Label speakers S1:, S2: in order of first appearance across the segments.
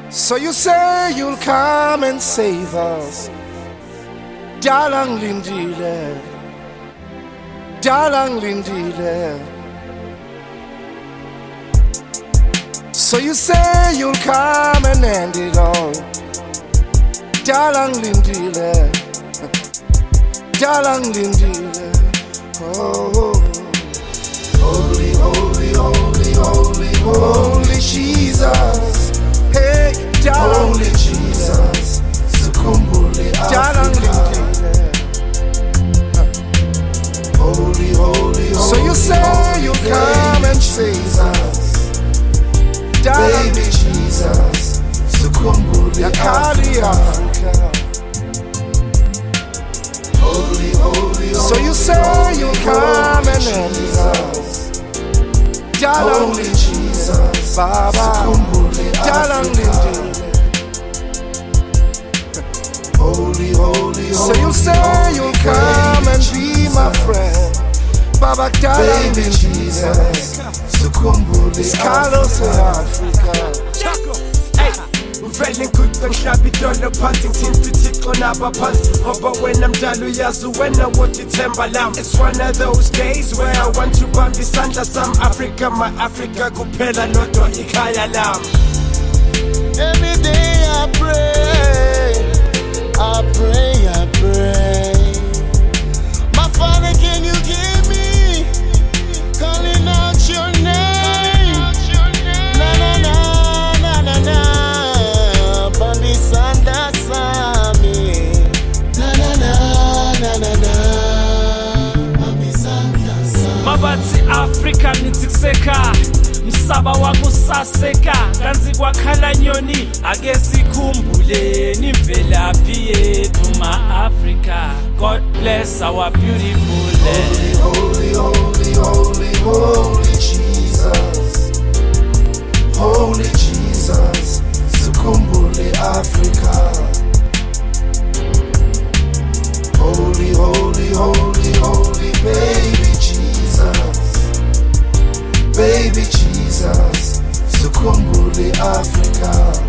S1: So you say you'll come and save us. Dalang lindile, dalang lindile. So you say you'll come and end it all. Dalang lindile, dalang lindile. Oh, holy, holy, holy, holy, holy Jesus. Hey, holy Jesus. Sukhumbule Africa. Holy, holy, holy. So you say you come and save us. Baby Jesus. Sukhumbule Africa. Holy, holy, holy. So you say you come and save us. Holy Jesus. Baba. Holy, holy, holy. So you say you'll come and be my friend. Baba Baby Jesus. Sukhumbule Carlos Africa.
S2: Vele good baklabi dollar punting team to tick on our pants. But when I'm done uyazi when I want to tembalam. It's one of those days where I want to bump the sanda some Africa, my Africa kuphela nodo ikhaya lam.
S3: Every day I pray, I pray, I pray. My Father, can you hear me? Calling out your name. Na na na na na na. Bambi Sanda Sami. Na na na na na na. Bambi Sanda Sami.
S4: Mabatsi Africa nitikseka. Msaba wakusaseka kanzi kwakhala nyoni ake sikhumbule nimvelaphi yethu ma Africa. God bless our beautiful land.
S1: Holy, holy, holy, holy Jesus. Holy Jesus. Sukhumbule Africa. Holy, holy, holy, holy baby Jesus. Baby Jesus. Sukhumbule Africa.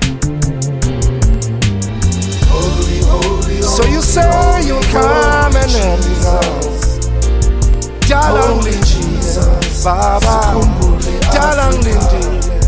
S1: Holy, holy, holy. So you say you'll come and end us. Holy Jesus. Baba. Dalang lindile.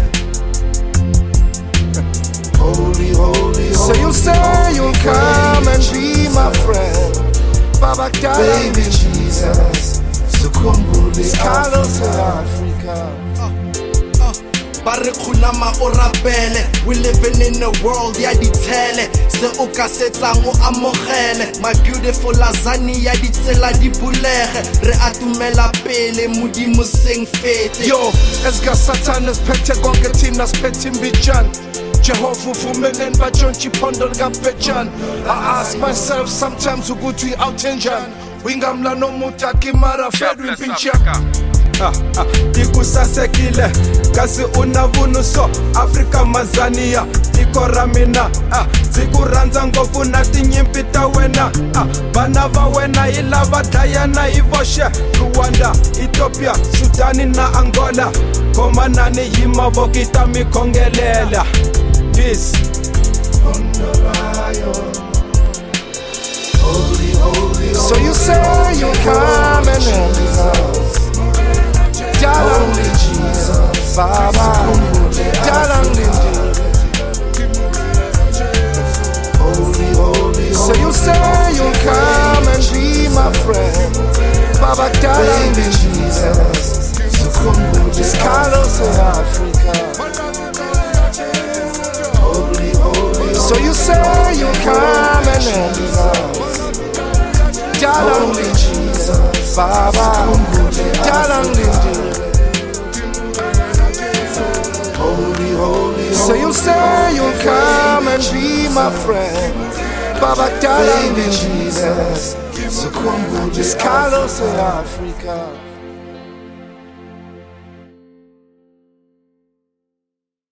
S1: Holy, holy, holy. So you say you'll come and be my friend. Baba Baby Jesus. Sukhumbule Carlos Africa.
S2: Barikhulama o rapele. We living in a world ya ditshele. Se o ka setsang o amogele. My beautiful lasagna di tsela di bulege. Re atumela pele modimo seng fete.
S1: Yo, esga Satanas phethe konke thina siphethe imbijana. Jehovah uvumelen bajontshi phondo likabhejana. I ask myself sometimes ukuthi outenjani. Wingamla nomuntu akimara fedwe impinchaka.
S2: Tikusasekile kasi unavunu so Africa Mazania tiko ramina tikuranza ngopfu na tinyimpi ta wena vana va wena hi lava dlayana hi voxe Rwanda, Ethiopia, Sudani na Angola komanani hi mavoko ta mi khongelela. Peace.
S1: Holy, holy, so you say you come and end us. Holy Jesus, Baba, Dalang lindile. Holy, holy, so you say you'll come and be my friend. Baba Dalang Jesus, Sukhumbule Carlos Africa. Holy, holy, so you say you'll come and end us. Dalang Jesus, Baba, Dalang lindile. Holy, holy, so you say you'll come and be my friend. Baba Dalang Jesus. Sukhumbule Carlos Africa.